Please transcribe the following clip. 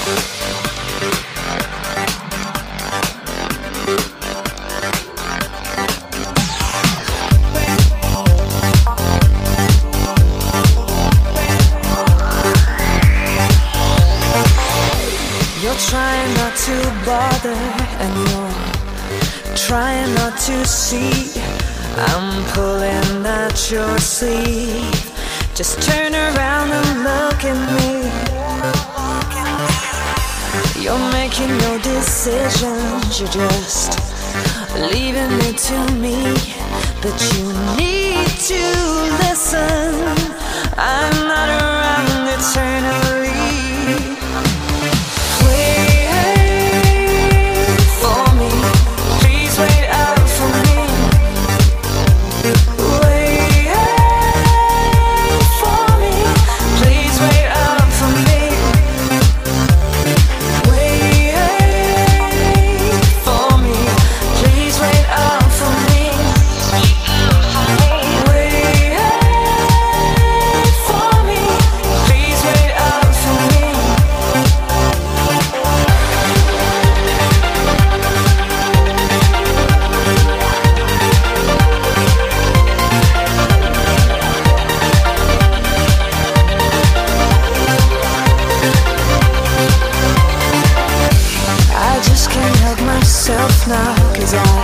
Trying not to bother, and you're trying not to see I'm pulling at your sleeve. Just turn around and look at me. You're making no decisions, you're just leaving it to me. But you need to listen, I'm not around eternally. Now, 'cause I